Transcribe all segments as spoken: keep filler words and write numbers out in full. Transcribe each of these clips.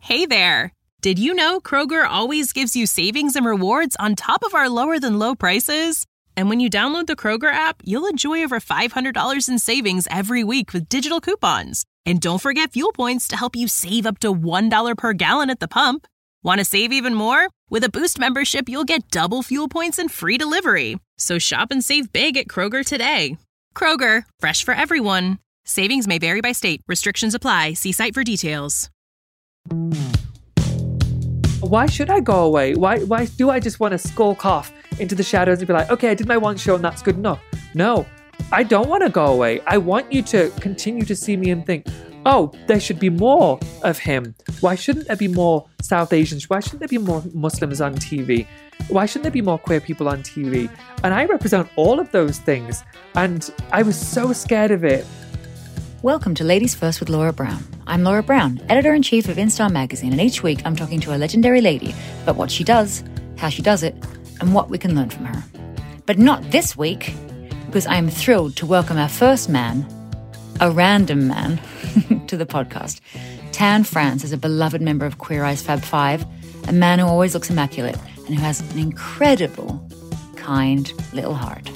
Hey there! Did you know Kroger always gives you savings and rewards on top of our lower-than-low prices? And when you download the Kroger app, you'll enjoy over five hundred dollars in savings every week with digital coupons. And don't forget fuel points to help you save up to one dollar per gallon at the pump. Want to save even more? With a Boost membership, you'll get double fuel points and free delivery. So shop and save big at Kroger today. Kroger, fresh for everyone. Savings may vary by state. Restrictions apply. See site for details. Why should I go away? Why why do I just want to skulk off into the shadows and be like, okay, I did my one show and that's good enough? No, I don't want to go away. I want you to continue to see me and think, oh, there should be more of him. Why shouldn't there be more South Asians? Why shouldn't there be more Muslims on T V? Why shouldn't there be more queer people on T V? And I represent all of those things. And I was so scared of it. Welcome to Ladies First with Laura Brown. I'm Laura Brown, Editor-in-Chief of InStyle Magazine, and each week I'm talking to a legendary lady about what she does, how she does it, and what we can learn from her. But not this week, because I am thrilled to welcome our first man, a random man, to the podcast. Tan France is a beloved member of Queer Eye's Fab Five, a man who always looks immaculate and who has an incredible, kind little heart.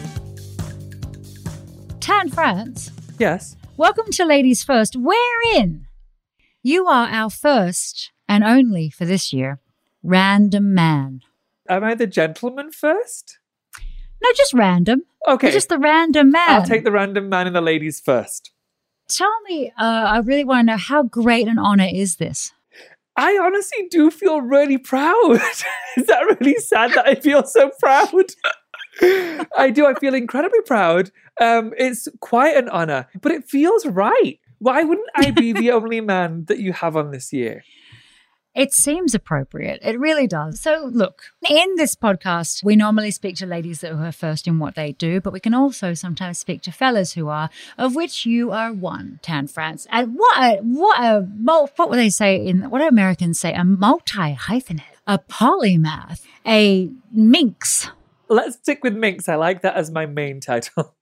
Tan France? Yes. Welcome to Ladies First, wherein you are our first and only for this year random man. Am I the gentleman first? No, just random. Okay. You're just the random man. I'll take the random man and the ladies first. Tell me, uh, I really want to know, how great an honor is this? I honestly do feel really proud. Is that really sad that I feel so proud? I do. I feel incredibly proud. Um, it's quite an honor, but it feels right. Why wouldn't I be the only man that you have on this year? It seems appropriate. It really does. So look, in this podcast, we normally speak to ladies that are first in what they do, but we can also sometimes speak to fellas who are, of which you are one, Tan France. And what a, what a, what would they say in, what do Americans say? A multi-hyphenate, a polymath, a minx. Let's stick with minx. I like that as my main title.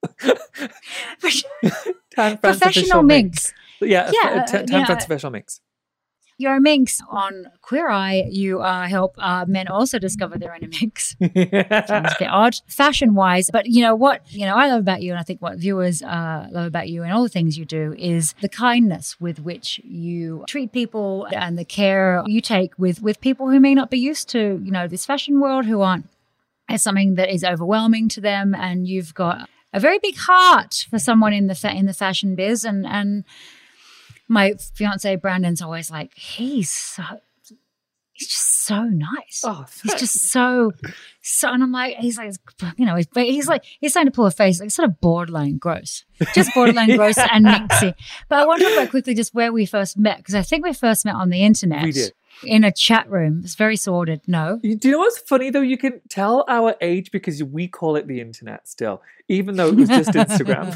Tan France Professional minx. minx. Yeah, yeah Tan yeah. France official minx. You're a minx. On Queer Eye, you uh, help uh, men also discover their inner minx. Sounds a bit odd, fashion-wise. But you know what? You know, I love about you, and I think what viewers uh, love about you and all the things you do is the kindness with which you treat people and the care you take with, with people who may not be used to, you know, this fashion world, who aren't. It's something that is overwhelming to them, and you've got a very big heart for someone in the fa- in the fashion biz. And and my fiance Brandon's always like, he's so he's just so nice. Oh, he's just so so. And I'm like, he's like, you know, he's, he's like he's starting to pull a face, like sort of borderline gross, just borderline gross and minxy. But I want to talk about quickly just where we first met, because I think we first met on the internet. We did. In a chat room. It's very sordid. No. Do you know what's funny though? You can tell our age because we call it the internet still, even though it was just Instagram.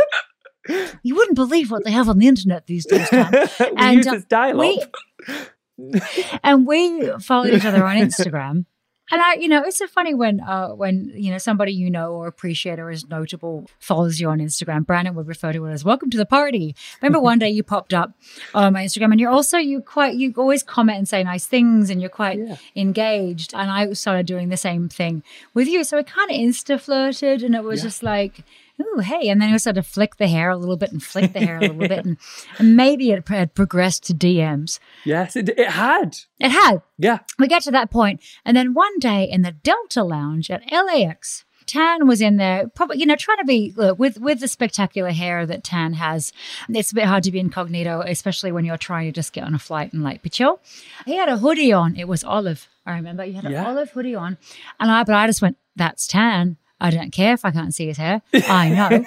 You wouldn't believe what they have on the internet these days, Tom. we and, use this dialogue. We, and we followed each other on Instagram. And I, you know, it's so funny when, uh, when you know, somebody you know or appreciate or is notable follows you on Instagram. Brandon would refer to it as "Welcome to the party." Remember one day you popped up on my Instagram, and you're also you quite you always comment and say nice things, and you're quite yeah. engaged. And I started doing the same thing with you, so it kind of insta flirted, and it was yeah. just like, ooh, hey. And then we started to flick the hair a little bit and flick the hair a little bit. And, and maybe it had progressed to D Ms. Yes, it, it had. It had. Yeah. We get to that point. And then one day in the Delta Lounge at L A X, Tan was in there, probably, you know, trying to be, look, with, with the spectacular hair that Tan has, it's a bit hard to be incognito, especially when you're trying to just get on a flight and like pichel. He had a hoodie on. It was olive. I remember you had an yeah. olive hoodie on. And I, but I just went, that's Tan. I don't care if I can't see his hair. I know.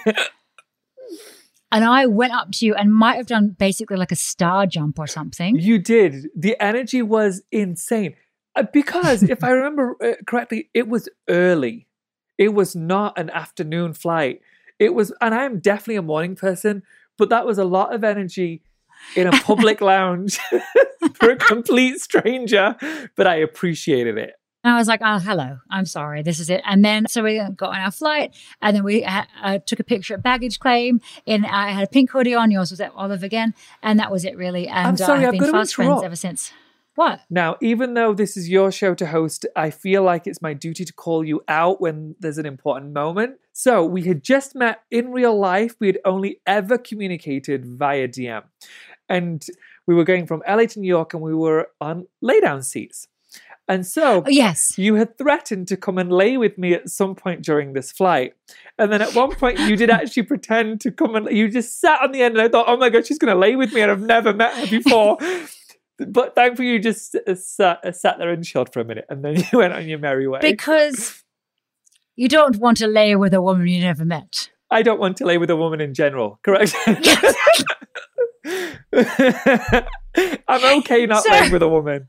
And I went up to you and might have done basically like a star jump or something. You did. The energy was insane. Uh, because if I remember uh, correctly, it was early. It was not an afternoon flight. It was, and I'm definitely a morning person, but that was a lot of energy in a public lounge for a complete stranger. But I appreciated it. And I was like, oh, hello, I'm sorry, this is it. And then, so we got on our flight, and then we ha- uh, took a picture at baggage claim, and I had a pink hoodie on, yours was at Olive again, and that was it really. And I'm sorry, uh, I've I've been got to fast friends interrupt. ever since. What? Now, even though this is your show to host, I feel like it's my duty to call you out when there's an important moment. So we had just met in real life. We had only ever communicated via D M. And we were going from L A to New York, and we were on lay-down seats. And so Oh, yes. you had threatened to come and lay with me at some point during this flight. And then at one point you did actually pretend to come and you just sat on the end, and I thought, oh my God, she's going to lay with me, and I've never met her before. But thankfully you just sat, sat there and chilled for a minute, and then you went on your merry way. Because you don't want to lay with a woman you never met. I don't want to lay with a woman in general, correct? I'm okay not So- laying with a woman.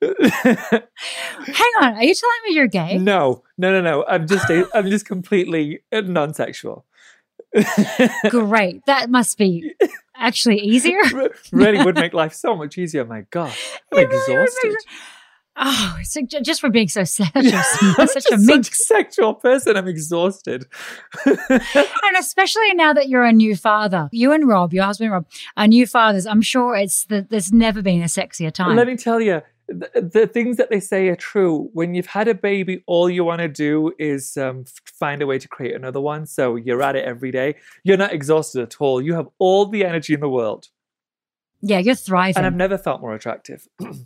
Hang on, are you telling me you're gay? No, no, no, no. I'm just, I'm just completely non-sexual. Great. That must be actually easier. Really would make life so much easier. My God, I'm It really would exhausted. make- Oh, so ju- just for being so such a, I'm such just a minx. such a sexual person. I'm exhausted. And especially now that you're a new father, you and Rob, your husband Rob, are new fathers. I'm sure it's the, there's never been a sexier time. Let me tell you, the, the things that they say are true. When you've had a baby, all you want to do is um, f- find a way to create another one. So you're at it every day. You're not exhausted at all. You have all the energy in the world. Yeah, you're thriving. And I've never felt more attractive.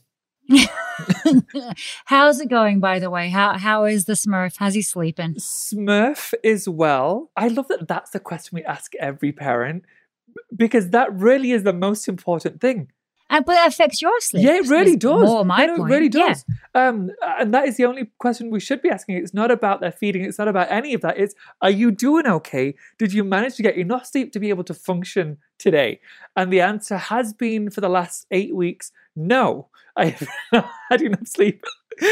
How's it going, by the way? How How is the Smurf? How's he sleeping? Smurf is well. I love that that's the question we ask every parent, because that really is the most important thing. And, but it affects your sleep. Yeah, it really is does. More my No, no, point. it really Yeah. does. Um, and that is the only question we should be asking. It's not about their feeding. It's not about any of that. It's, are you doing okay? Did you manage to get enough sleep to be able to function today? And the answer has been for the last eight weeks, no. I have not had enough sleep.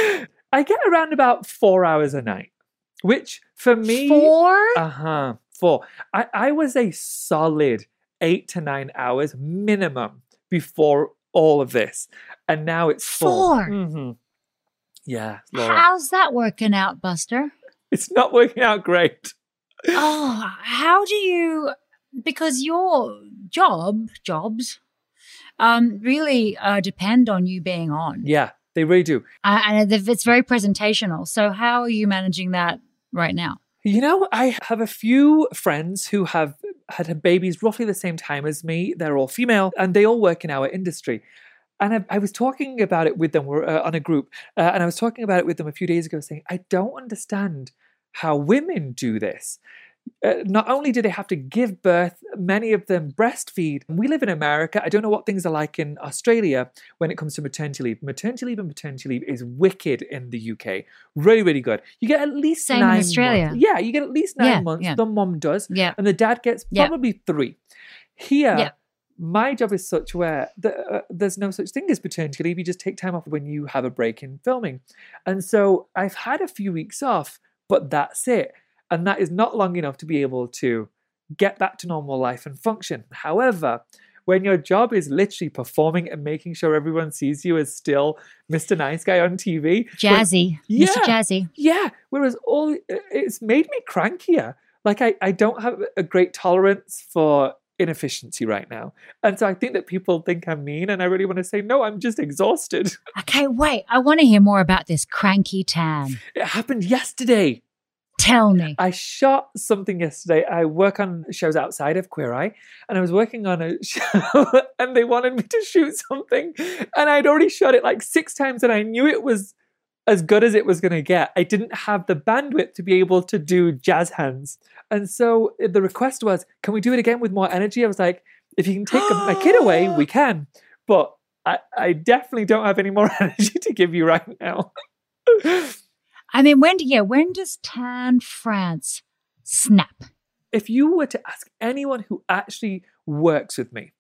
I get around about four hours a night, which for me... Four? Uh-huh, four. I, I was a solid eight to nine hours minimum before all of this. And now it's four. Four? Mhm. Yeah, Laura. How's that working out, Buster? It's not working out great. Oh, how do you? Because your job, jobs, um, really uh, depend on you being on, Yeah, they really do. uh, and it- it's very presentational. So, how are you managing that right now? You know, I have a few friends who have had babies roughly the same time as me. They're all female, and they all work in our industry. And I, I was talking about it with them. We're uh, on a group, uh, and I was talking about it with them a few days ago, saying, I don't understand how women do this. Uh, not only do they have to give birth, many of them breastfeed. We live in America. I don't know what things are like in Australia when it comes to maternity leave. Maternity leave and paternity leave is wicked in the U K. Really, really good. You get at least Same in nine Australia. months. Yeah, you get at least nine Yeah, months. yeah. The mom does. Yeah. And the dad gets Yeah. probably three. Here, Yeah. my job is such where the, uh, there's no such thing as paternity leave. You just take time off when you have a break in filming. And so I've had a few weeks off, but that's it. And that is not long enough to be able to get back to normal life and function. However, when your job is literally performing and making sure everyone sees you as still Mister Nice Guy on T V. Jazzy, Yeah. Mister Jazzy. Yeah. Whereas all it's made me crankier. Like I, I don't have a great tolerance for inefficiency right now. And so I think that people think I'm mean, and I really want to say, no, I'm just exhausted. Okay, wait. I want to hear more about this cranky tan. It happened yesterday. Tell me. I shot something yesterday. I work on shows outside of Queer Eye, and I was working on a show and they wanted me to shoot something, and I'd already shot it like six times and I knew it was as good as it was going to get. I didn't have the bandwidth to be able to do jazz hands. And so the request was, can we do it again with more energy? I was like, if you can take my kid away, we can. But I, I definitely don't have any more energy to give you right now. I mean, when? Yeah, when does Tan France snap? If you were to ask anyone who actually works with me,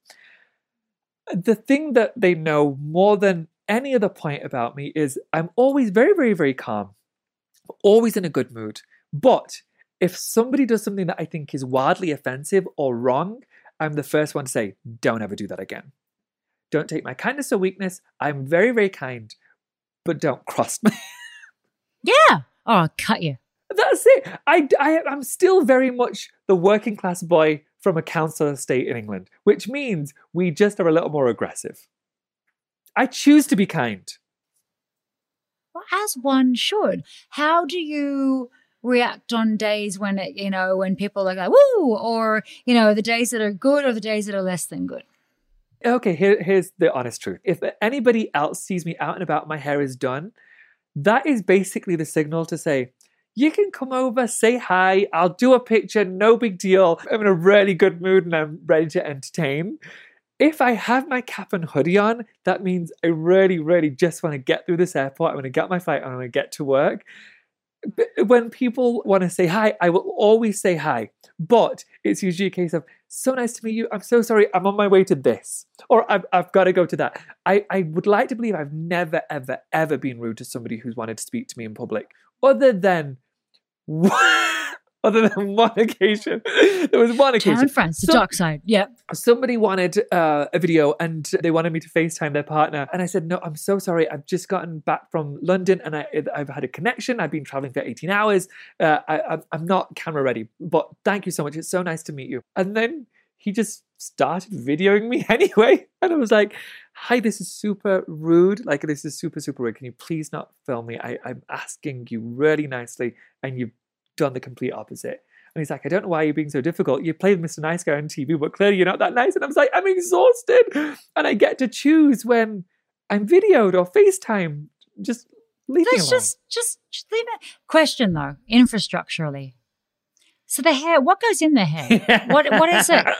the thing that they know more than any other point about me is I'm always very, very, very calm, always in a good mood. But if somebody does something that I think is wildly offensive or wrong, I'm the first one to say, don't ever do that again. Don't take my kindness or weakness. I'm very, very kind, but don't cross me. Yeah. Oh, I'll cut you. That's it. I, I, I'm still very much the working class boy from a council estate in England, which means we just are a little more aggressive. I choose to be kind. Well, as one should. How do you react on days when it, you know, when people are like, woo, or, you know, the days that are good or the days that are less than good? Okay, here, here's the honest truth. If anybody else sees me out and about, my hair is done, that is basically the signal to say, you can come over, say hi, I'll do a picture, no big deal. I'm in a really good mood and I'm ready to entertain. If I have my cap and hoodie on, that means I really, really just want to get through this airport. I want to get my flight and I want to get to work. When people want to say hi, I will always say hi. But it's usually a case of, so nice to meet you. I'm so sorry. I'm on my way to this. Or I've, I've got to go to that. I, I would like to believe I've never, ever, ever been rude to somebody who's wanted to speak to me in public. Other than... Other than one occasion. There was one occasion. Karen France, the so, dark side. Yeah. Somebody wanted uh, a video and they wanted me to FaceTime their partner. And I said, no, I'm so sorry. I've just gotten back from London and I, I've had a connection. I've been traveling for eighteen hours. Uh, I, I'm not camera ready, but thank you so much. It's so nice to meet you. And then he just started videoing me anyway. And I was like, hi, this is super rude. Like, this is super, super rude. Can you please not film me? I, I'm asking you really nicely and you've done the complete opposite. And he's like, I don't know why you're being so difficult. You played Mister Nice Guy on T V, but clearly you're not that nice. And I was like, I'm exhausted. And I get to choose when I'm videoed or FaceTime. Just leave me alone. Just, just, just leave it. Question though, infrastructurally. So the hair, what goes in the hair? Yeah. What, what is it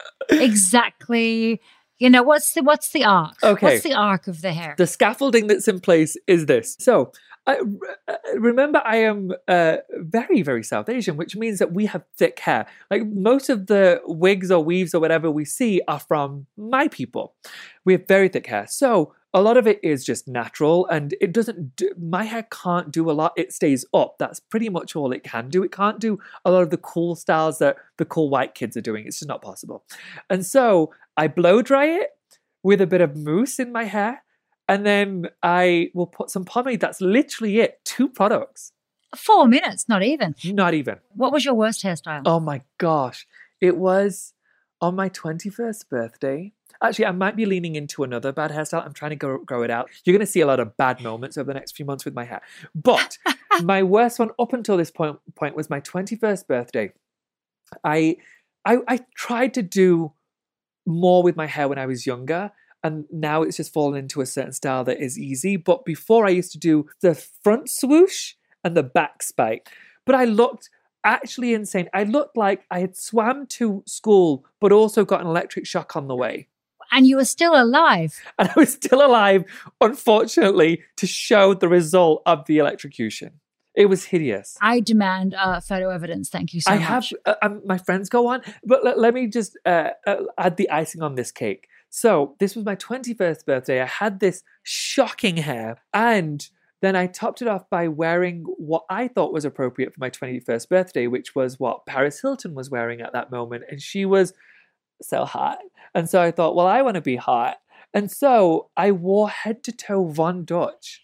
exactly? You know, what's the what's the arc? Okay. What's the arc of the hair? The scaffolding that's in place is this. So I, remember, I am uh, very, very South Asian, which means that we have thick hair. Like most of the wigs or weaves or whatever we see are from my people. We have very thick hair. So a lot of it is just natural and it doesn't, do, my hair can't do a lot. It stays up. That's pretty much all it can do. It can't do a lot of the cool styles that the cool white kids are doing. It's just not possible. And so I blow dry it with a bit of mousse in my hair. And then I will put some pomade. That's literally it. Two products. Four minutes, not even. Not even. What was your worst hairstyle? Oh my gosh. It was on my twenty-first birthday. Actually, I might be leaning into another bad hairstyle. I'm trying to grow, grow it out. You're going to see a lot of bad moments over the next few months with my hair. But my worst one up until this point, point was my twenty-first birthday. I, I, I tried to do more with my hair when I was younger. And now it's just fallen into a certain style that is easy. But before I used to do the front swoosh and the back spike. But I looked actually insane. I looked like I had swam to school, but also got an electric shock on the way. And you were still alive. And I was still alive, unfortunately, to show the result of the electrocution. It was hideous. I demand uh, photo evidence. Thank you so I much. I have, uh, um, my friends go on. But let, let me just uh, uh, add the icing on this cake. So this was my twenty-first birthday. I had this shocking hair and then I topped it off by wearing what I thought was appropriate for my twenty-first birthday, which was what Paris Hilton was wearing at that moment. And she was so hot. And so I thought, well, I want to be hot. And so I wore head to toe Von Dutch.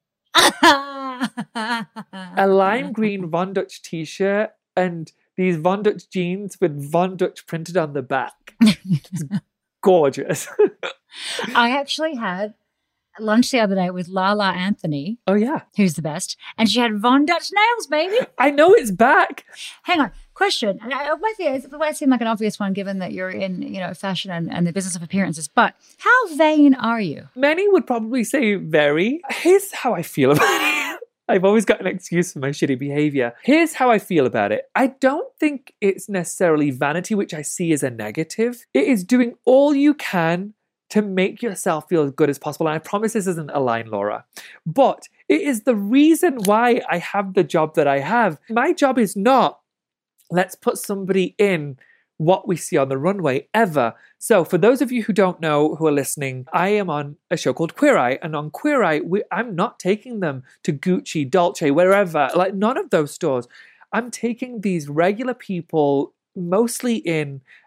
A lime green Von Dutch t-shirt and these Von Dutch jeans with Von Dutch printed on the back. Gorgeous. I actually had lunch the other day with Lala Anthony. Oh, yeah. Who's the best. And she had Von Dutch nails, baby. I know it's back. Hang on. Question. And I, it might be, it might seem like an obvious one given that you're in, you know, fashion and, and the business of appearances. But how vain are you? Many would probably say very. Here's how I feel about it. I've always got an excuse for my shitty behavior. Here's how I feel about it. I don't think it's necessarily vanity, which I see as a negative. It is doing all you can to make yourself feel as good as possible. And I promise this isn't a line, Laura. But it is the reason why I have the job that I have. My job is not, let's put somebody in what we see on the runway ever. So for those of you who don't know, who are listening, I am on a show called Queer Eye. And on Queer Eye, we, I'm not taking them to Gucci, Dolce, wherever, like none of those stores. I'm taking these regular people, mostly in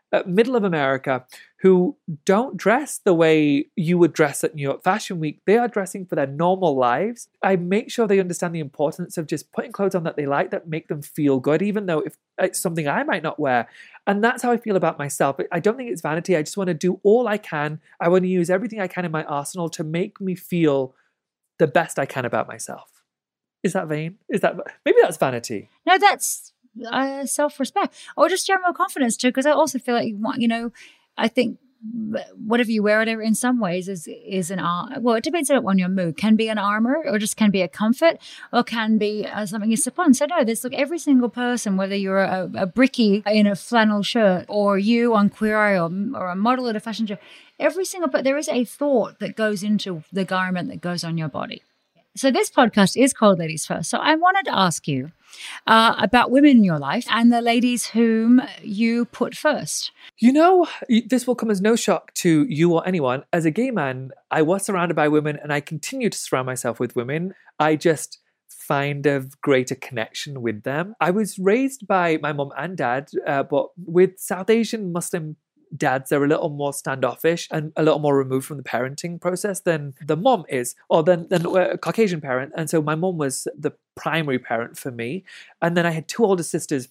uh, middle of America who don't dress the way you would dress at New York Fashion Week. They are dressing for their normal lives. I make sure they understand the importance of just putting clothes on that they like, that make them feel good, even though if it's something I might not wear. And that's how I feel about myself. I don't think it's vanity. I just want to do all I can. I want to use everything I can in my arsenal to make me feel the best I can about myself. Is that vain? Is that maybe that's vanity? No, that's uh, self-respect or just general confidence too. Because I also feel like you want, you know, I think whatever you wear, whatever in some ways is is an art. Well, it depends on your mood. Can be an armor, or just can be a comfort, or can be uh, something you slip on. So no, there's like every single person, whether you're a, a brickie in a flannel shirt, or you on Queer Eye, or, or a model at a fashion show, every single. But there is a thought that goes into the garment that goes on your body. So this podcast is called Ladies First. So I wanted to ask you uh, about women in your life and the ladies whom you put first. You know, this will come as no shock to you or anyone. As a gay man, I was surrounded by women and I continue to surround myself with women. I just find a greater connection with them. I was raised by my mom and dad, uh, but with South Asian Muslim dads, they're a little more standoffish and a little more removed from the parenting process than the mom is, or than, than a Caucasian parent. And so my mom was the primary parent for me. And then I had two older sisters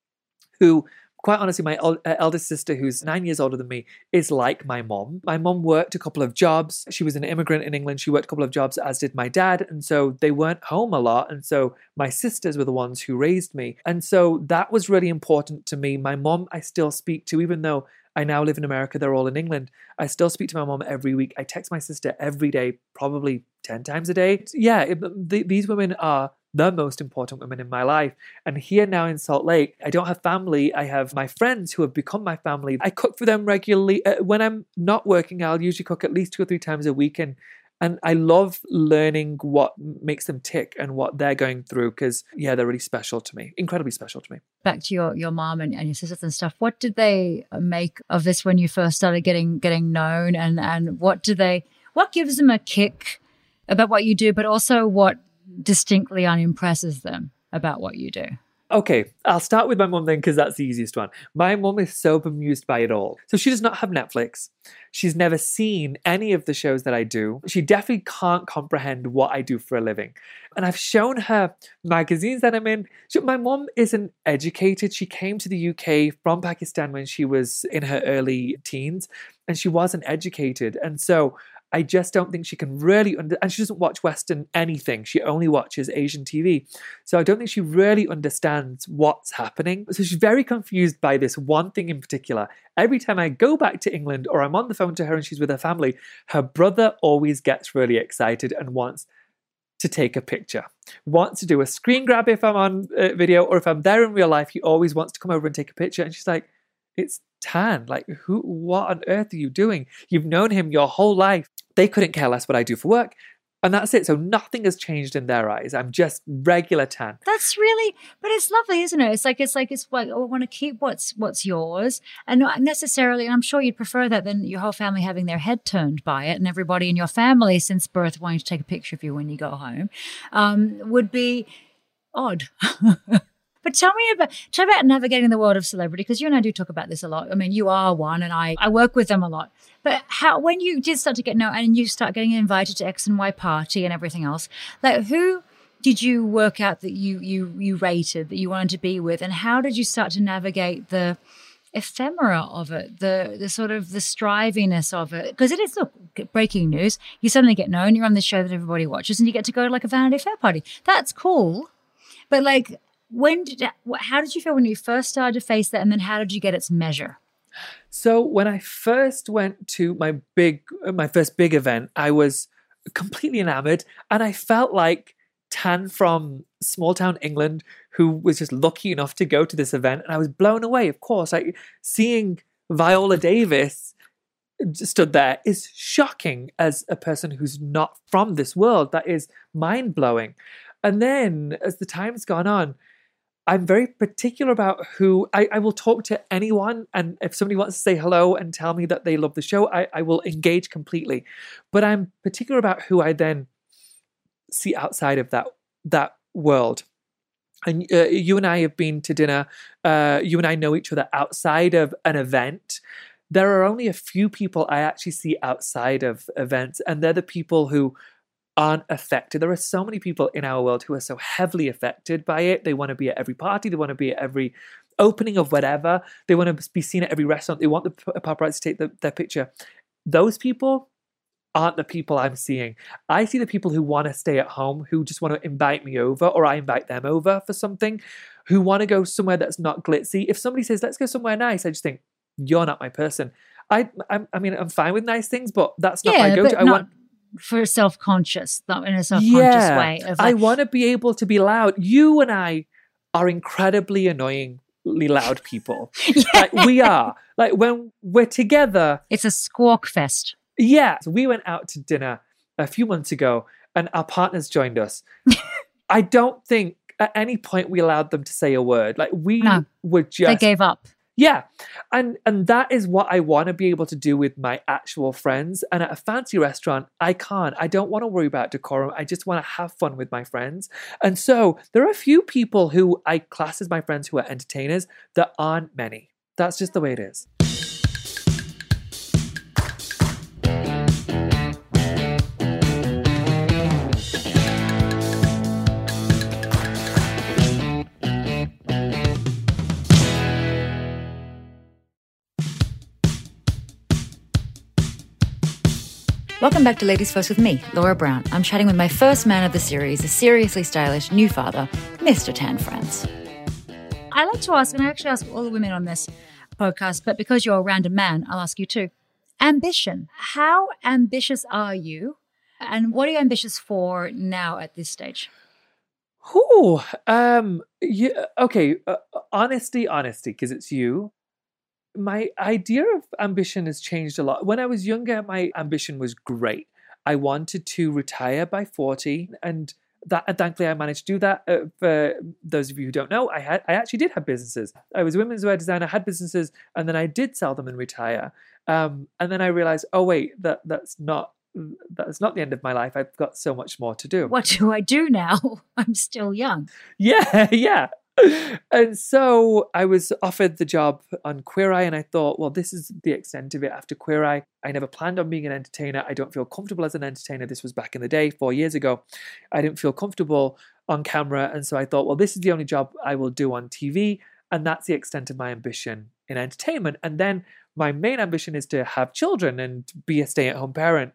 who, quite honestly, my el- eldest sister, who's nine years older than me, is like my mom. My mom worked a couple of jobs. She was an immigrant in England. She worked a couple of jobs, as did my dad. And so they weren't home a lot. And so my sisters were the ones who raised me. And so that was really important to me. My mom, I still speak to, even though I now live in America, they're all in England. I still speak to my mom every week. I text my sister every day, probably ten times a day. Yeah, it, the, these women are the most important women in my life. And here now in Salt Lake, I don't have family. I have my friends who have become my family. I cook for them regularly. Uh, when I'm not working, I'll usually cook at least two or three times a week. And And I love learning what makes them tick and what they're going through because, yeah, they're really special to me, incredibly special to me. Back to your, your mom and, and your sisters and stuff, what did they make of this when you first started getting getting known? And, and what do they, what gives them a kick about what you do, but also what distinctly unimpresses them about what you do? Okay, I'll start with my mum then because that's the easiest one. My mum is so bemused by it all. So she does not have Netflix. She's never seen any of the shows that I do. She definitely can't comprehend what I do for a living. And I've shown her magazines that I'm in. She, my mum isn't educated. She came to the U K from Pakistan when she was in her early teens, and she wasn't educated. And so I just don't think she can really, under- and she doesn't watch Western anything. She only watches Asian T V. So I don't think she really understands what's happening. So she's very confused by this one thing in particular. Every time I go back to England or I'm on the phone to her and she's with her family, her brother always gets really excited and wants to take a picture, wants to do a screen grab if I'm on uh, video, or if I'm there in real life, he always wants to come over and take a picture. And she's like, it's Tan. Like, who, what on earth are you doing? You've known him your whole life. They couldn't care less what I do for work. And that's it. So nothing has changed in their eyes. I'm just regular Tan. That's really, but it's lovely, isn't it? It's like, it's like, it's like, oh, I want to keep what's, what's yours. And not necessarily, and I'm sure you'd prefer that than your whole family having their head turned by it, and everybody in your family since birth wanting to take a picture of you when you go home, um, would be odd. But tell me about tell me about navigating the world of celebrity, because you and I do talk about this a lot. I mean, you are one, and I, I work with them a lot. But how when you did start to get known and you start getting invited to X and Y party and everything else, like who did you work out that you you you rated, that you wanted to be with, and how did you start to navigate the ephemera of it, the the sort of the striviness of it? Because it is, look, breaking news, you suddenly get known, you're on the show that everybody watches, and you get to go to like a Vanity Fair party. That's cool, but like. When did how did you feel when you first started to face that, and then how did you get its measure? So when I first went to my big, my first big event, I was completely enamored, and I felt like Tan from small town England who was just lucky enough to go to this event, and I was blown away. Of course, like seeing Viola Davis stood there is shocking as a person who's not from this world. That is mind blowing. And then as the time's gone on, I'm very particular about who I, I will talk to anyone. And if somebody wants to say hello and tell me that they love the show, I, I will engage completely. But I'm particular about who I then see outside of that, that world. and uh, you and I have been to dinner, uh, you and I know each other outside of an event, there are only a few people I actually see outside of events, and they're the people who aren't affected. There are so many people in our world who are so heavily affected by it. They want to be at every party. They want to be at every opening of whatever. They want to be seen at every restaurant. They want the paparazzi to take the, their picture. Those people aren't the people I'm seeing. I see the people who want to stay at home, who just want to invite me over, or I invite them over for something, who want to go somewhere that's not glitzy. If somebody says, let's go somewhere nice, I just think, you're not my person. I I, I mean, I'm fine with nice things, but that's not yeah, my go-to. but I not want for self-conscious, not in a self-conscious yeah, way. Of I like, want to be able to be loud. You and I are incredibly annoyingly loud people. yeah. Like we are. Like when we're together. It's a squawk fest. Yeah. So we went out to dinner a few months ago and our partners joined us. I don't think at any point we allowed them to say a word. Like we No, were just. They gave up. Yeah. And and that is what I want to be able to do with my actual friends. And at a fancy restaurant, I can't. I don't want to worry about decorum. I just want to have fun with my friends. And so there are a few people who I class as my friends who are entertainers. There aren't many. That's just the way it is. Welcome back to Ladies First with me, Laura Brown. I'm chatting with my first man of the series, a seriously stylish new father, Mister Tan France. I like to ask, and I actually ask all the women on this podcast, but because you're a random man, I'll ask you too. Ambition. How ambitious are you? And what are you ambitious for now at this stage? Ooh, um, yeah, okay, uh, honesty, honesty, because it's you. My idea of ambition has changed a lot. When I was younger, my ambition was great. I wanted to retire by forty, and that and thankfully I managed to do that. Uh, for those of you who don't know, I had I actually did have businesses. I was a women's wear designer, had businesses, and then I did sell them and retire. Um, and then I realized, oh wait, that that's not that's not the end of my life. I've got so much more to do. What do I do now? I'm still young. Yeah, yeah. And so I was offered the job on Queer Eye, and I thought, well, this is the extent of it. After Queer Eye, I never planned on being an entertainer. I don't feel comfortable as an entertainer. This was back in the day, four years ago. I didn't feel comfortable on camera. And so I thought, well, this is the only job I will do on T V. And that's the extent of my ambition in entertainment. And then my main ambition is to have children and be a stay-at-home parent.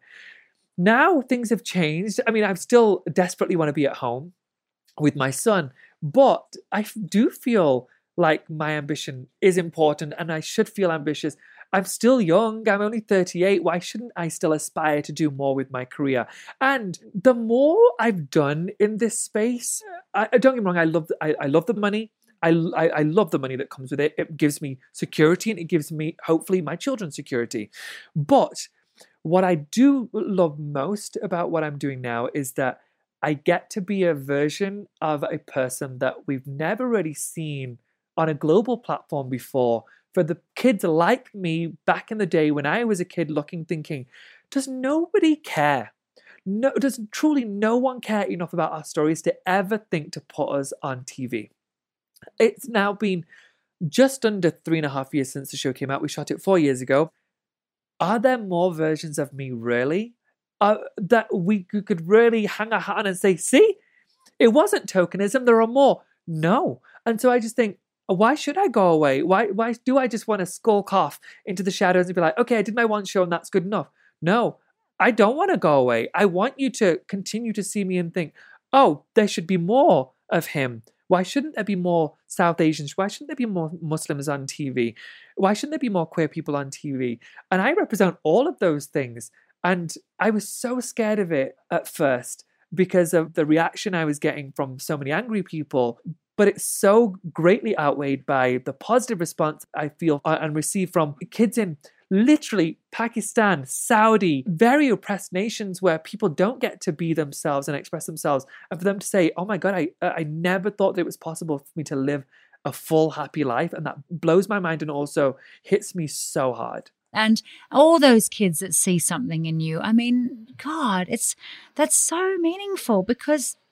Now things have changed. I mean, I still desperately want to be at home with my son, but I do feel like my ambition is important and I should feel ambitious. I'm still young. I'm only thirty-eight. Why shouldn't I still aspire to do more with my career? And the more I've done in this space, I, don't get me wrong, I love, I, I love the money. I, I, I love the money that comes with it. It gives me security and it gives me, hopefully, my children security. But what I do love most about what I'm doing now is that I get to be a version of a person that we've never really seen on a global platform before. For the kids like me back in the day when I was a kid looking, thinking, does nobody care? No, does truly no one care enough about our stories to ever think to put us on T V? It's now been just under three and a half years since the show came out. We shot it four years ago. Are there more versions of me, really? Uh, that we could really hang our hat on and say, see, it wasn't tokenism, there are more. No. And so I just think, why should I go away? Why why do I just want to skulk off into the shadows and be like, okay, I did my one show and that's good enough? No, I don't want to go away. I want you to continue to see me and think, oh, there should be more of him. Why shouldn't there be more South Asians? Why shouldn't there be more Muslims on T V? Why shouldn't there be more queer people on T V? And I represent all of those things. And I was so scared of it at first because of the reaction I was getting from so many angry people. But it's so greatly outweighed by the positive response I feel and receive from kids in literally Pakistan, Saudi, very oppressed nations where people don't get to be themselves and express themselves. And for them to say, oh my God, I, I never thought that it was possible for me to live a full, happy life. And that blows my mind and also hits me so hard. And all those kids that see something in you, I mean, God, it's that's so meaningful because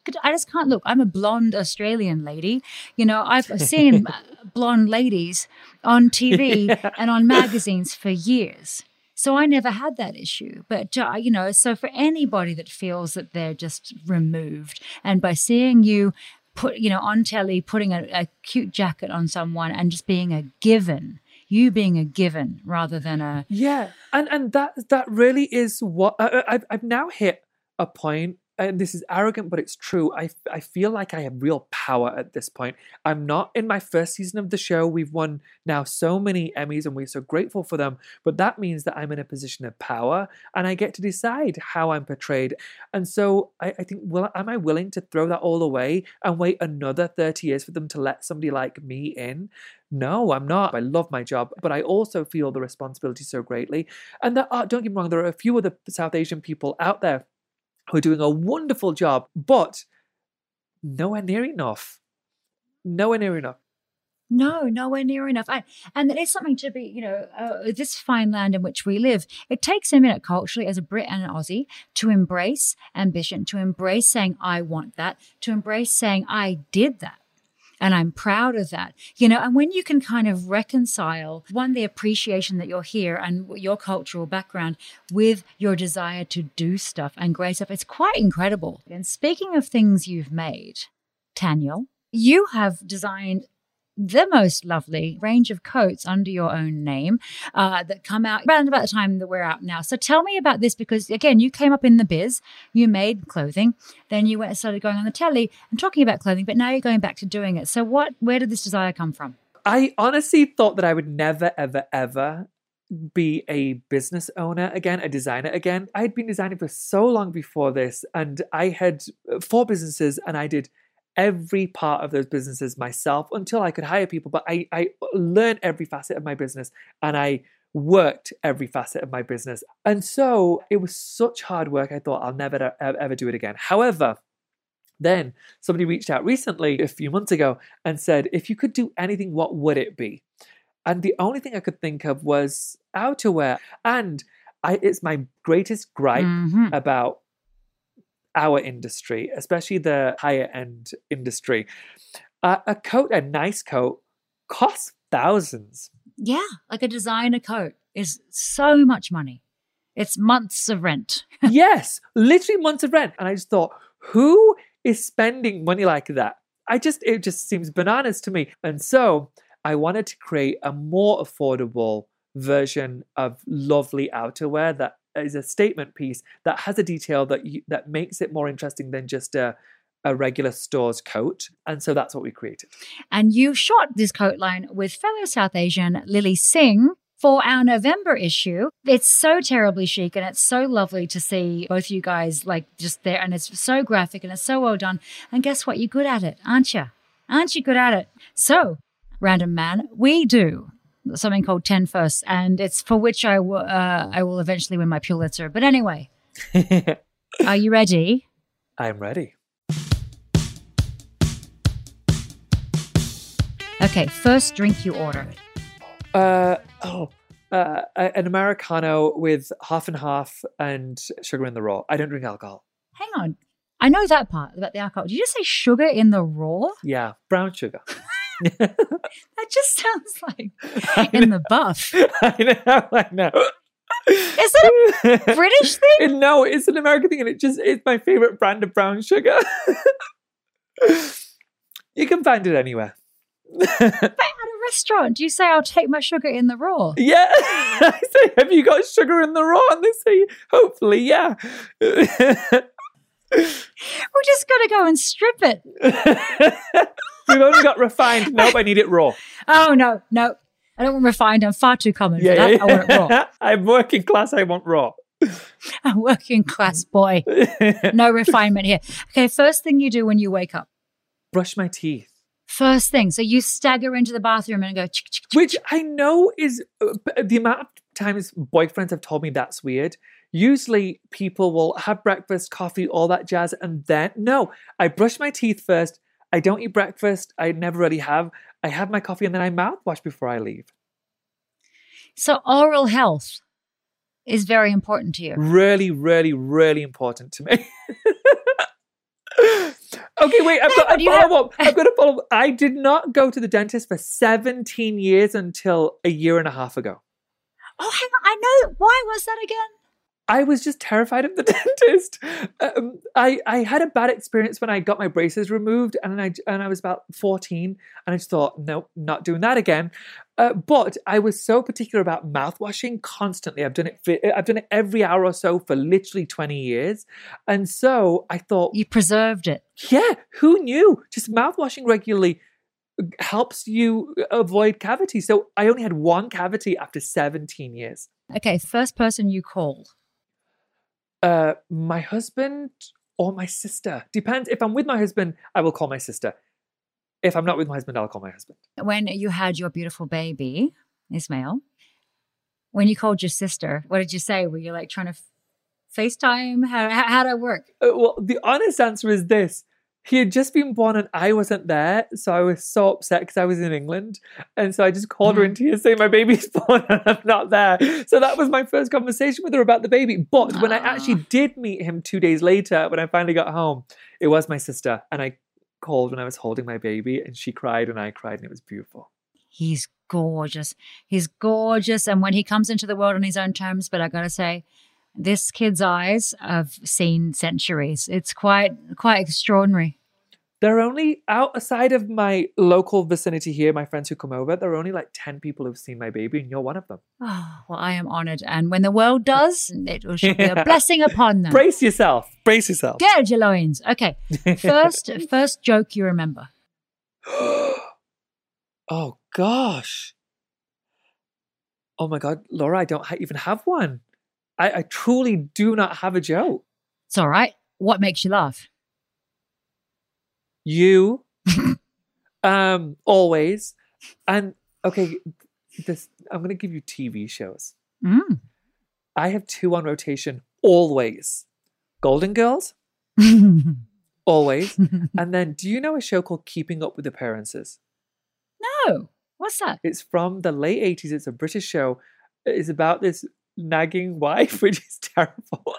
could, I just can't look. I'm a blonde Australian lady. You know, I've seen blonde ladies on T V yeah. and on magazines for years. So I never had that issue. But, uh, you know, so for anybody that feels that they're just removed, and by seeing you put, you know, on telly, putting a, a cute jacket on someone and just being a given, you being a given rather than a... Yeah, and, and that that really is what... I, I've, I've now hit a point, and this is arrogant, but it's true. I, I feel like I have real power at this point. I'm not in my first season of the show. We've won now so many Emmys and we're so grateful for them. But that means that I'm in a position of power and I get to decide how I'm portrayed. And so I, I think, well, am I willing to throw that all away and wait another thirty years for them to let somebody like me in? No, I'm not. I love my job, but I also feel the responsibility so greatly. And there are, don't get me wrong, there are a few other South Asian people out there who are doing a wonderful job, but nowhere near enough. Nowhere near enough. No, nowhere near enough. I, and it is something to be, you know, uh, this fine land in which we live, it takes a minute culturally as a Brit and an Aussie to embrace ambition, to embrace saying, I want that, to embrace saying, I did that. And I'm proud of that, you know, and when you can kind of reconcile, one, the appreciation that you're here and your cultural background with your desire to do stuff and great stuff, it's quite incredible. And speaking of things you've made, Taniel, you have designed the most lovely range of coats under your own name uh, that come out around about the time that we're out now. So tell me about this, because again, you came up in the biz, you made clothing, then you went and started going on the telly and talking about clothing, but now you're going back to doing it. So what, where did this desire come from? I honestly thought that I would never, ever, ever be a business owner again, a designer again. I had been designing for so long before this, and I had four businesses and I did every part of those businesses myself until I could hire people. But I, I learned every facet of my business and I worked every facet of my business. And so it was such hard work. I thought I'll never ever do it again. However, then somebody reached out recently, a few months ago, and said, if you could do anything, what would it be? And the only thing I could think of was outerwear. And I, it's my greatest gripe mm-hmm. about our industry, especially the higher end industry. Uh, a coat, a nice coat, costs thousands. Yeah, like a designer coat is so much money. It's months of rent. Yes, literally months of rent. And I just thought, who is spending money like that? I just, it just seems bananas to me. And so I wanted to create a more affordable version of lovely outerwear that is a statement piece that has a detail that you, that makes it more interesting than just a, a regular store's coat. And so that's what we created. And you shot this coat line with fellow South Asian Lily Singh for our November issue. It's so terribly chic and it's so lovely to see both you guys like just there, and it's so graphic and it's so well done. And guess what? You're good at it, aren't you? Aren't you good at it? So, Random Man, we do something called ten firsts, and it's for which I will uh, I will eventually win my Pulitzer. But anyway, are you ready? I'm ready. Okay, first drink you ordered. Uh oh, uh, an Americano with half and half and sugar in the raw. I don't drink alcohol. Hang on, I know that part about the alcohol. Did you just say sugar in the raw? Yeah, brown sugar. That just sounds like in the buff. I know, I know. Is it a British thing? No, it's an American thing, and it just it's my favorite brand of brown sugar. You can find it anywhere. But at a restaurant, you say, I'll take my sugar in the raw. Yeah. I say, have you got sugar in the raw? And they say, hopefully, yeah. We're just going to go and strip it. We've only got refined. Nope, I need it raw. Oh, no, no. I don't want refined. I'm far too common yeah, for that. Yeah, yeah. I want it raw. I'm working class. I want raw. I'm working class boy. No refinement here. Okay, first thing you do when you wake up. Brush my teeth. First thing. So you stagger into the bathroom and go... Chick, chick, chick, Which I know is... Uh, the amount of times boyfriends have told me that's weird. Usually people will have breakfast, coffee, all that jazz, and then... No, I brush my teeth first. I don't eat breakfast. I never really have. I have my coffee and then I mouthwash before I leave. So oral health is very important to you. Really, really, really important to me. Okay, wait, I've got No, a you have- follow up. I've got a follow up. I did not go to the dentist for seventeen years until a year and a half ago. Oh, hang on. I know. Why was that again? I was just terrified of the dentist. Um, I, I had a bad experience when I got my braces removed, and I and I was about fourteen, and I just thought, no, not doing that again. Uh, but I was so particular about mouthwashing constantly. I've done it. For, I've done it every hour or so for literally twenty years, and so I thought, You preserved it. yeah, who knew? Just mouthwashing regularly helps you avoid cavities. So I only had one cavity after seventeen years. Okay, first person you call. Uh, my husband or my sister. Depends. If I'm with my husband, I will call my sister. If I'm not with my husband, I'll call my husband. When you had your beautiful baby, Ismail, when you called your sister, what did you say? Were you like trying to f- FaceTime? How, how, how'd it work? Uh, well, the honest answer is this. He had just been born and I wasn't there. So I was so upset because I was in England. And so I just called her in tears saying my baby's born and I'm not there. So that was my first conversation with her about the baby. But when I actually did meet him two days later, when I finally got home, it was my sister. And I called when I was holding my baby and she cried and I cried and it was beautiful. He's gorgeous. He's gorgeous. And when he comes into the world on his own terms, but I got to say, this kid's eyes have seen centuries. It's quite, quite extraordinary. There are only, outside of my local vicinity here, my friends who come over, there are only like ten people who've seen my baby and you're one of them. Oh, well, I am honored. And when the world does, it should be a blessing upon them. Brace yourself. Brace yourself. Gird your loins. Okay. First, first joke you remember. Oh, gosh. Oh, my God. Laura, I don't ha- even have one. I, I truly do not have a joke. It's all right. What makes you laugh? You, um, always. And, okay, this I'm going to give you T V shows. Mm. I have two on rotation, always. Golden Girls, always. And then, do you know a show called Keeping Up with Appearances? No. What's that? It's from the late eighties. It's a British show. It's about this nagging wife, which is terrible.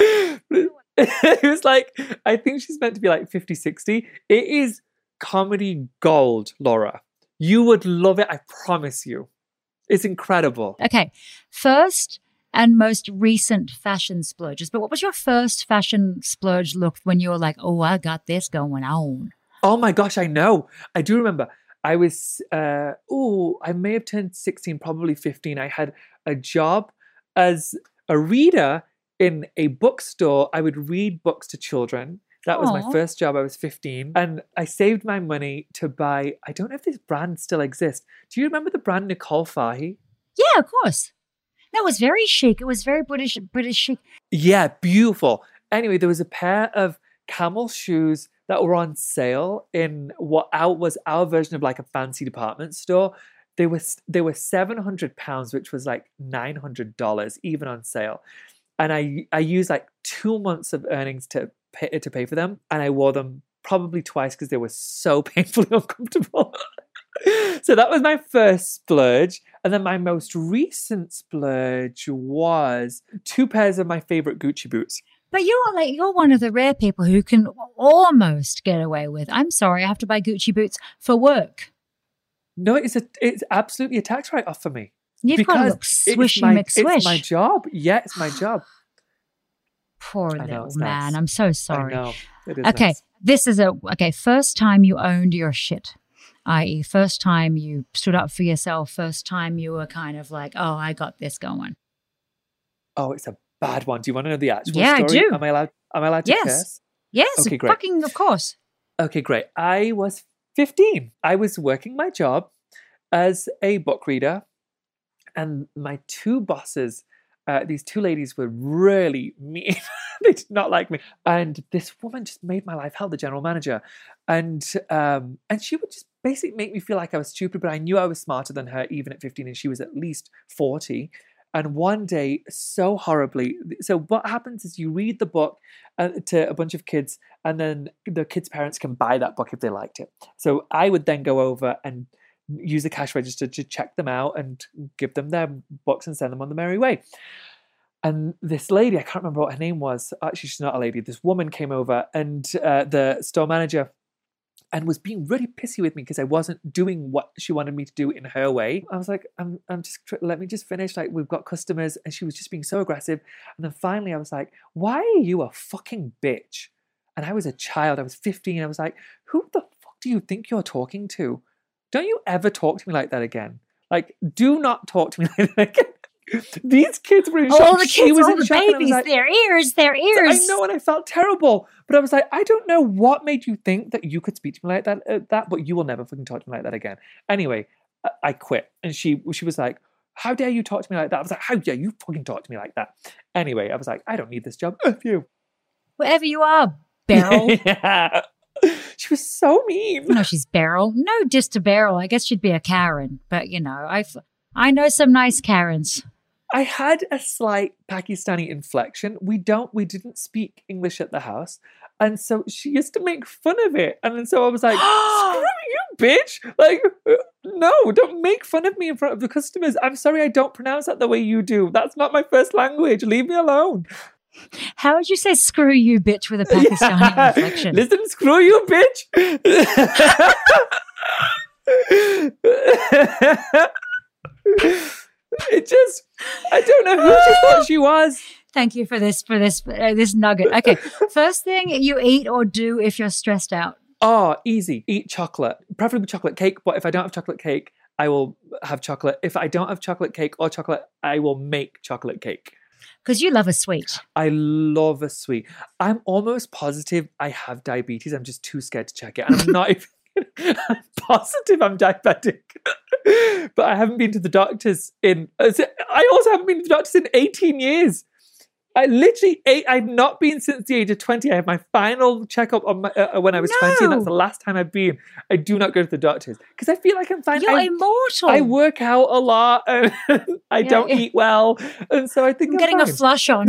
It was like, I think she's meant to be like fifty, sixty. It is comedy gold, Laura. You would love it. I promise you. It's incredible. Okay. First and most recent fashion splurges. But what was your first fashion splurge look when you were like, oh, I got this going on? Oh my gosh, I know. I do remember. I was, uh, oh, I may have turned sixteen, probably fifteen. I had a job as a reader in a bookstore. I would read books to children. That was Aw. my first job. I was fifteen. And I saved my money to buy, I don't know if this brand still exists. Do you remember the brand Nicole Fahy? Yeah, of course. That was very chic. It was very British, British chic. Yeah, beautiful. Anyway, there was a pair of camel shoes that were on sale in what our, was our version of like a fancy department store. They were they were seven hundred pounds, which was like nine hundred dollars, even on sale. And I I used like two months of earnings to pay, to pay for them. And I wore them probably twice because they were so painfully uncomfortable. So that was my first splurge. And then my most recent splurge was two pairs of my favorite Gucci boots. But you're like, you're one of the rare people who can almost get away with, I'm sorry, I have to buy Gucci boots for work. No, it's a it's absolutely a tax write-off for me. You've got to look Because swishy it's my, McSwish. It's my job. Yeah, it's my job. Poor I know, little it's man. nice. I'm so sorry. I know. It is Okay, nice. this is a okay. First time you owned your shit, that is, first time you stood up for yourself. First time you were kind of like, "Oh, I got this going." Oh, it's a bad one. Do you want to know the actual Yeah, I story? do. Am I allowed? Am I allowed to Yes. curse? Yes, Okay, great. fucking of course. Okay, great. I was fifteen. I was working my job as a book reader, and my two bosses, uh, these two ladies, were really mean. They did not like me, and this woman just made my life hell. The general manager, and um, and she would just basically make me feel like I was stupid, but I knew I was smarter than her, even at fifteen, and she was at least forty. And one day, so horribly, so what happens is you read the book uh, to a bunch of kids, and then the kids' parents can buy that book if they liked it. So I would then go over and use the cash register to check them out and give them their books and send them on the merry way. And this lady, I can't remember what her name was. Actually, she's not a lady. This woman came over, and uh, the store manager and was being really pissy with me because I wasn't doing what she wanted me to do in her way. I was like, I'm, I'm just, let me just finish. Like, we've got customers. And she was just being so aggressive. And then finally I was like, why are you a fucking bitch? And I was a child. I was fifteen. I was like, who the fuck do you think you're talking to? Don't you ever talk to me like that again. Like, do not talk to me like that again. These kids were in shock. All the She kids, was all in the shock, and I was babies, like, their ears, their ears. I know, and I felt terrible. But I was like, I don't know what made you think that you could speak to me like that, uh, that, but you will never fucking talk to me like that again. Anyway, I, I quit. And she she was like, how dare you talk to me like that? I was like, how dare you fucking talk to me like that? Anyway, I was like, I don't need this job. F you. Wherever you are, Beryl. Yeah. She was so mean. No, she's Beryl. No, just to Beryl. I guess she'd be a Karen. But, you know, I I know some nice Karens. I had a slight Pakistani inflection. We don't, we didn't speak English at the house. And so she used to make fun of it. And then so I was like, screw you, bitch. Like, no, don't make fun of me in front of the customers. I'm sorry I don't pronounce that the way you do. That's not my first language. Leave me alone. How would you say screw you, bitch, with a Pakistani Yeah. inflection? Listen, screw you, bitch. It just, I don't know who she thought she was. Thank you for this, for this, uh, this nugget. Okay. First thing you eat or do if you're stressed out. Oh, easy. Eat chocolate, preferably chocolate cake. But if I don't have chocolate cake, I will have chocolate. If I don't have chocolate cake or chocolate, I will make chocolate cake. Because you love a sweet. I love a sweet. I'm almost positive I have diabetes. I'm just too scared to check it. And I'm not even, I'm positive I'm diabetic. But I haven't been to the doctors in, I also haven't been to the doctors in eighteen years. I literally, ate, I've not been since the age of twenty. I had my final checkup on my, uh, when I was No. twenty. And that's the last time I've been. I do not go to the doctors because I feel like I'm fine. You're I, immortal. I work out a lot. And I Yeah, don't yeah. eat well. And so I think I'm I'm getting a fine. flush on.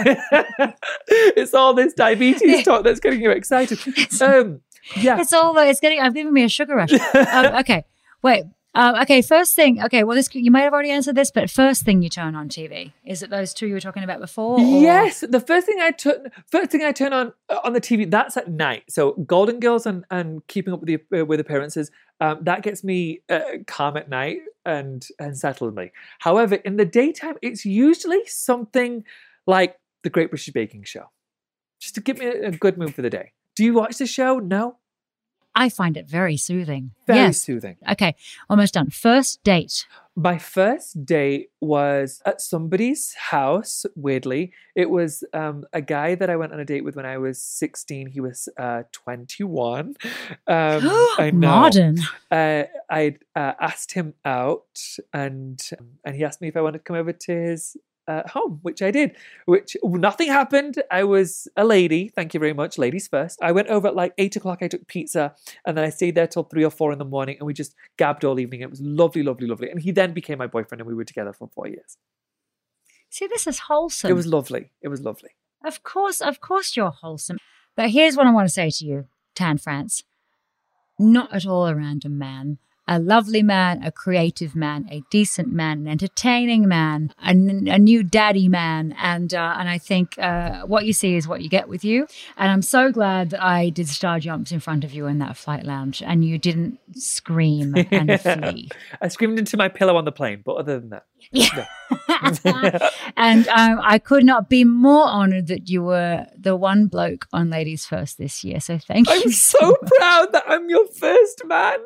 It's all this diabetes talk that's getting you excited. Um, yeah. It's all, it's getting, I've given me a sugar rush. um, okay. Wait. Um, okay. First thing. Okay. Well, this, you might have already answered this, but first thing you turn on T V, is it those two you were talking about before? Or? Yes, the first thing I turn, first thing I turn on uh, on the T V, that's at night. So Golden Girls and, and Keeping Up with the uh, with Appearances, um, that gets me uh, calm at night and and settled me. However, in the daytime, it's usually something like The Great British Baking Show, just to give me a, a good mood for the day. Do you watch the show? No. I find it very soothing. Very yes. soothing. Okay. Almost done. First date. My first date was at somebody's house, weirdly. It was um, a guy that I went on a date with when I was sixteen. He was uh, twenty-one. Um, I know. Modern. Uh, I uh, asked him out and and he asked me if I wanted to come over to his uh, home, which I did, which nothing happened. I was a lady. Thank you very much. Ladies first. I went over at like eight o'clock. I took pizza and then I stayed there till three or four in the morning and we just gabbed all evening. It was lovely, lovely, lovely. And he then became my boyfriend and we were together for four years. See, this is wholesome. It was lovely. It was lovely. Of course, of course you're wholesome. But here's what I want to say to you, Tan France. Not at all a random man. A lovely man, a creative man, a decent man, an entertaining man, a, n- a new daddy man. And uh, and I think uh, what you see is what you get with you. And I'm so glad that I did star jumps in front of you in that flight lounge and you didn't scream and flee. I screamed into my pillow on the plane, but other than that. Yeah. And um, I could not be more honored that you were the one bloke on Ladies First this year. So thank I'm you. so proud that I'm your first man.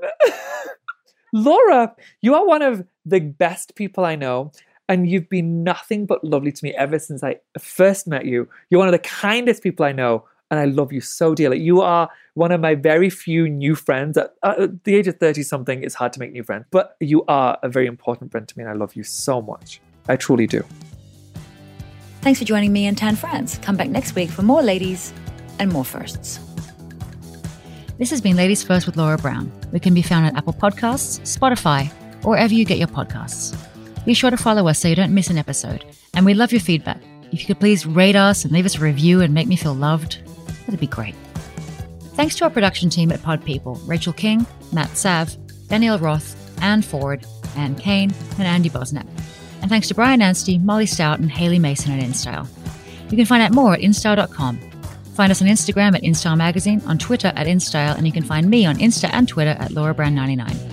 Laura, you are one of the best people I know, and you've been nothing but lovely to me ever since I first met you. You're one of the kindest people I know, and I love you so dearly. You are one of my very few new friends. At, at the age of thirty-something, it's hard to make new friends, but you are a very important friend to me, and I love you so much. I truly do. Thanks for joining me and Tan France. Come back next week for more ladies and more firsts. This has been Ladies First with Laura Brown. We can be found at Apple Podcasts, Spotify, or wherever you get your podcasts. Be sure to follow us so you don't miss an episode. And we love your feedback. If you could please rate us and leave us a review and make me feel loved, that'd be great. Thanks to our production team at Pod People, Rachel King, Matt Sav, Danielle Roth, Anne Ford, Anne Kane, and Andy Bosnap. And thanks to Brian Anstey, Molly Stout, and Hayley Mason at InStyle. You can find out more at InStyle dot com. Find us on Instagram at InStyle Magazine, on Twitter at InStyle, and you can find me on Insta and Twitter at Laura Brown ninety-nine.